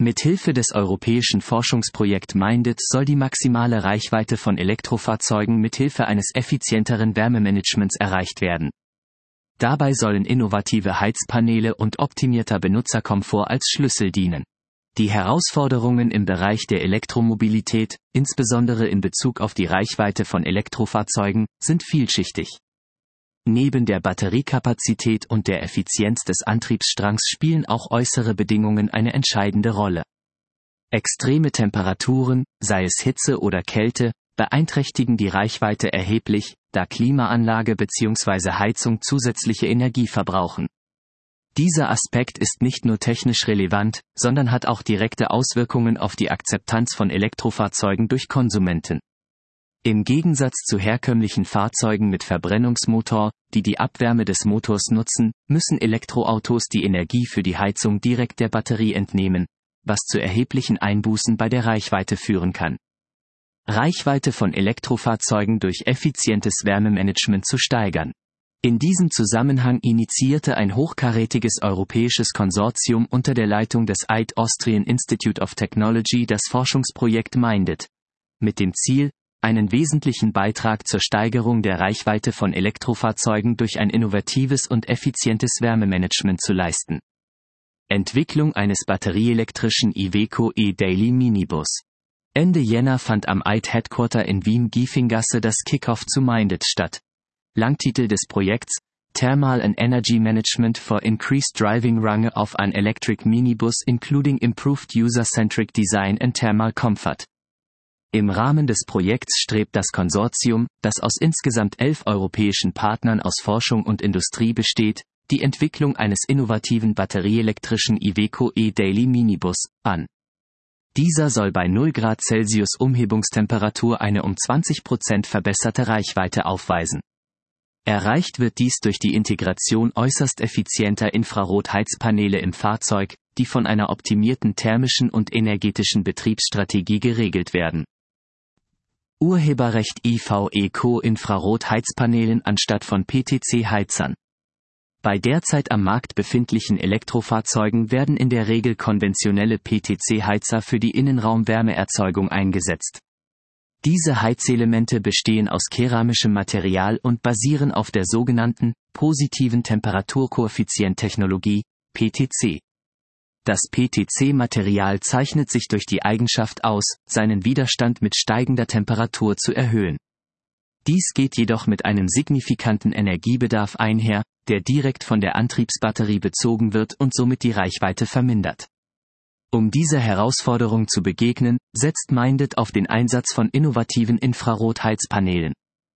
Mithilfe des europäischen Forschungsprojekts Minded soll die maximale Reichweite von Elektrofahrzeugen mithilfe eines effizienteren Wärmemanagements erreicht werden. Dabei sollen innovative Heizpaneele und optimierter Benutzerkomfort als Schlüssel dienen. Die Herausforderungen im Bereich der Elektromobilität, insbesondere in Bezug auf die Reichweite von Elektrofahrzeugen, sind vielschichtig. Neben der Batteriekapazität und der Effizienz des Antriebsstrangs spielen auch äußere Bedingungen eine entscheidende Rolle. Extreme Temperaturen, sei es Hitze oder Kälte, beeinträchtigen die Reichweite erheblich, da Klimaanlage bzw. Heizung zusätzliche Energie verbrauchen. Dieser Aspekt ist nicht nur technisch relevant, sondern hat auch direkte Auswirkungen auf die Akzeptanz von Elektrofahrzeugen durch Konsumenten. Im Gegensatz zu herkömmlichen Fahrzeugen mit Verbrennungsmotor, die die Abwärme des Motors nutzen, müssen Elektroautos die Energie für die Heizung direkt der Batterie entnehmen, was zu erheblichen Einbußen bei der Reichweite führen kann. Reichweite von Elektrofahrzeugen durch effizientes Wärmemanagement zu steigern. In diesem Zusammenhang initiierte ein hochkarätiges europäisches Konsortium unter der Leitung des EIT Austrian Institute of Technology das Forschungsprojekt Minded, mit dem Ziel, einen wesentlichen Beitrag zur Steigerung der Reichweite von Elektrofahrzeugen durch ein innovatives und effizientes Wärmemanagement zu leisten. Entwicklung eines batterieelektrischen Iveco E-Daily Minibus. Ende Jänner fand am EIT Headquarter in Wien-Giefinggasse das Kickoff zu Minded statt. Langtitel des Projekts: Thermal and Energy Management for Increased Driving Range of an Electric Minibus including improved user-centric design and thermal comfort. Im Rahmen des Projekts strebt das Konsortium, das aus insgesamt 11 europäischen Partnern aus Forschung und Industrie besteht, die Entwicklung eines innovativen batterieelektrischen Iveco E-Daily Minibus an. Dieser soll bei 0 Grad Celsius Umhebungstemperatur eine um 20% verbesserte Reichweite aufweisen. Erreicht wird dies durch die Integration äußerst effizienter Infrarotheizpaneele im Fahrzeug, die von einer optimierten thermischen und energetischen Betriebsstrategie geregelt werden. Urheberrecht IV Eco Infrarotheizpaneelen anstatt von PTC-Heizern. Bei derzeit am Markt befindlichen Elektrofahrzeugen werden in der Regel konventionelle PTC-Heizer für die Innenraumwärmeerzeugung eingesetzt. Diese Heizelemente bestehen aus keramischem Material und basieren auf der sogenannten positiven Temperaturkoeffizient-Technologie, PTC. Das PTC-Material zeichnet sich durch die Eigenschaft aus, seinen Widerstand mit steigender Temperatur zu erhöhen. Dies geht jedoch mit einem signifikanten Energiebedarf einher, der direkt von der Antriebsbatterie bezogen wird und somit die Reichweite vermindert. Um dieser Herausforderung zu begegnen, setzt Minded auf den Einsatz von innovativen Infrarotheizpaneelen.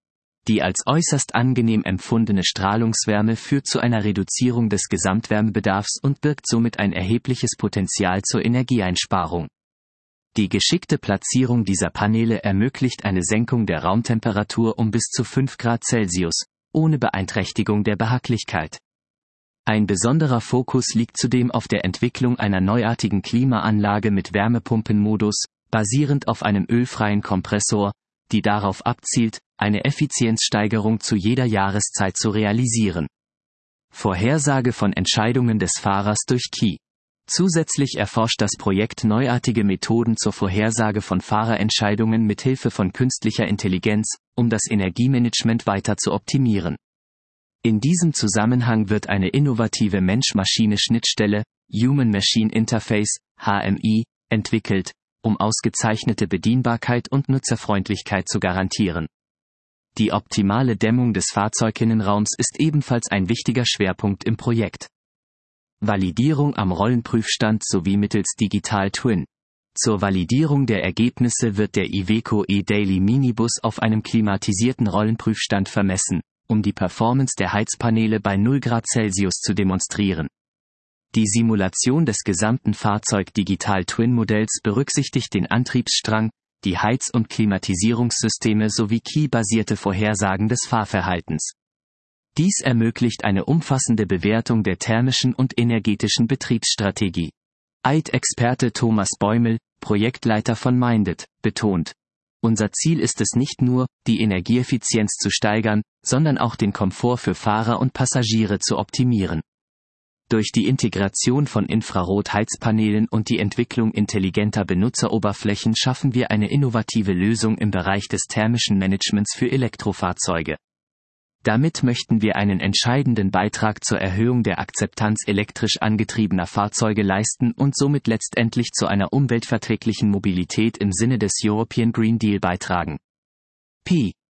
Die als äußerst angenehm empfundene Strahlungswärme führt zu einer Reduzierung des Gesamtwärmebedarfs und birgt somit ein erhebliches Potenzial zur Energieeinsparung. Die geschickte Platzierung dieser Paneele ermöglicht eine Senkung der Raumtemperatur um bis zu 5 Grad Celsius, ohne Beeinträchtigung der Behaglichkeit. Ein besonderer Fokus liegt zudem auf der Entwicklung einer neuartigen Klimaanlage mit Wärmepumpenmodus, basierend auf einem ölfreien Kompressor, die darauf abzielt, eine Effizienzsteigerung zu jeder Jahreszeit zu realisieren. Vorhersage von Entscheidungen des Fahrers durch KI. Zusätzlich erforscht das Projekt neuartige Methoden zur Vorhersage von Fahrerentscheidungen mit Hilfe von künstlicher Intelligenz, um das Energiemanagement weiter zu optimieren. In diesem Zusammenhang wird eine innovative Mensch-Maschine-Schnittstelle, Human-Machine Interface, HMI, entwickelt, um ausgezeichnete Bedienbarkeit und Nutzerfreundlichkeit zu garantieren. Die optimale Dämmung des Fahrzeuginnenraums ist ebenfalls ein wichtiger Schwerpunkt im Projekt. Validierung am Rollenprüfstand sowie mittels Digital Twin. Zur Validierung der Ergebnisse wird der Iveco E-Daily Minibus auf einem klimatisierten Rollenprüfstand vermessen, um die Performance der Heizpaneele bei 0 Grad Celsius zu demonstrieren. Die Simulation des gesamten Fahrzeug-Digital-Twin-Modells berücksichtigt den Antriebsstrang, die Heiz- und Klimatisierungssysteme sowie KI-basierte Vorhersagen des Fahrverhaltens. Dies ermöglicht eine umfassende Bewertung der thermischen und energetischen Betriebsstrategie. EIT-Experte Thomas Bäumel, Projektleiter von Minded, betont: Unser Ziel ist es nicht nur, die Energieeffizienz zu steigern, sondern auch den Komfort für Fahrer und Passagiere zu optimieren. Durch die Integration von Infrarotheizpanelen und die Entwicklung intelligenter Benutzeroberflächen schaffen wir eine innovative Lösung im Bereich des thermischen Managements für Elektrofahrzeuge. Damit möchten wir einen entscheidenden Beitrag zur Erhöhung der Akzeptanz elektrisch angetriebener Fahrzeuge leisten und somit letztendlich zu einer umweltverträglichen Mobilität im Sinne des European Green Deal beitragen. P